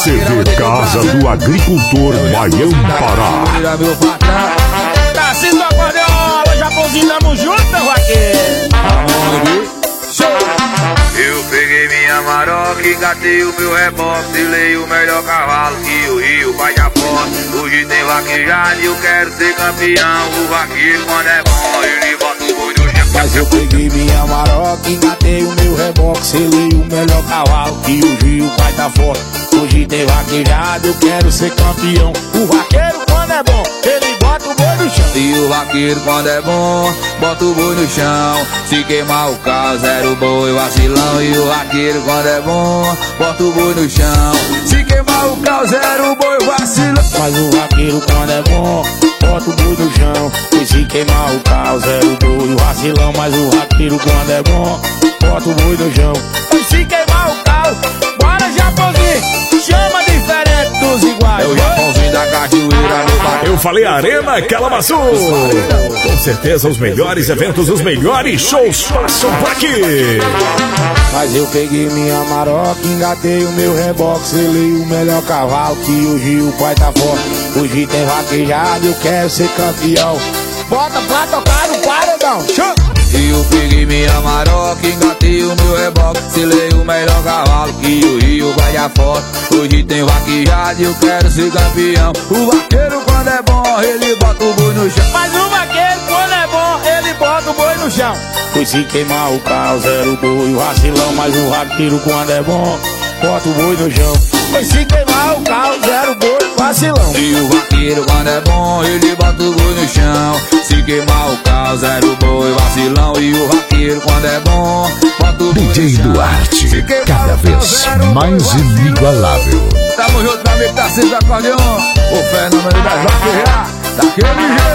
CD Casa do Agricultor Baião Pará. Tarcísio do acordeão, alô Japãozinho, tamo junto, meu vaqueiro. Eu peguei minha maroca, engatei o meu reboque, selei o melhor cavalo que o Rio vai dar foto. Hoje tem vaquejada e eu quero ser campeão. O vaqueiro quando é bom, ele bota o boi no chão. Mas eu peguei minha maroca, engatei o meu reboque, selei o melhor cavalo que o Rio vai dar forte. Hoje tem vaquejada, eu quero ser campeão. O vaqueiro quando é bom, ele bota o boi no chão. E o vaqueiro quando é bom, bota o boi no chão. Se queimar o carro, zero boi, vacilão. E o vaqueiro quando é bom, bota o boi no chão. Se queimar o carro, zero boi, vacilão. Mas o vaqueiro quando é bom, bota o boi no chão. E se queimar o carro, zero boi, vacilão. Mas o vaqueiro quando é bom, bota o boi no chão. E se queimar o carro, bora Japãozinho, chama diferente dos iguais. É o Japãozinho da cachoeira, meu vaqueiro. Eu falei Arena Calamaçu. Com certeza os melhores eventos, os melhores shows passam por aqui. Mas eu peguei minha maroca, engatei o meu reboque, selei o melhor cavalo que hoje o pai tá forte. Hoje tem vaquejada, eu quero ser campeão. Bota pra tocar no paredão. E eu peguei minha maroca, engatei o meu reboque, selei o melhor cavalo que o Rio vai dar foto. Hoje tem vaquejada e eu quero ser campeão. O vaqueiro quando é bom, ele bota o boi no chão. Mas o vaqueiro quando é bom, ele bota o boi no chão. Pois se queimar o carro, zero boi, vacilão. Mas o vaqueiro quando é bom, bota o boi no chão. Pois se queimar o carro, zero boi, vacilão. E o vaqueiro quando é bom, ele bota o boi no chão. Se queimar o carro, zero boi, vacilão. E o vaqueiro quando é bom, bota o boi no chão. DJ Duarte, cada vez mais inigualável. Tamo junto, meu amigo Tarcísio do acordeão. O fenômeno das vaquejadas, daquele jeito.